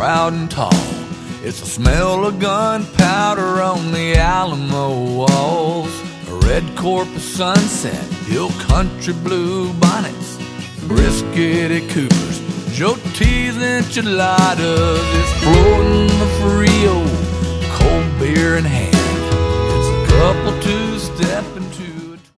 proud and tall. It's the smell of gunpowder on the Alamo walls, a red Corpus sunset, hill country blue bonnets, brisket at Cooper's, Joe T's enchiladas. It's floating the Frio, cold beer in hand.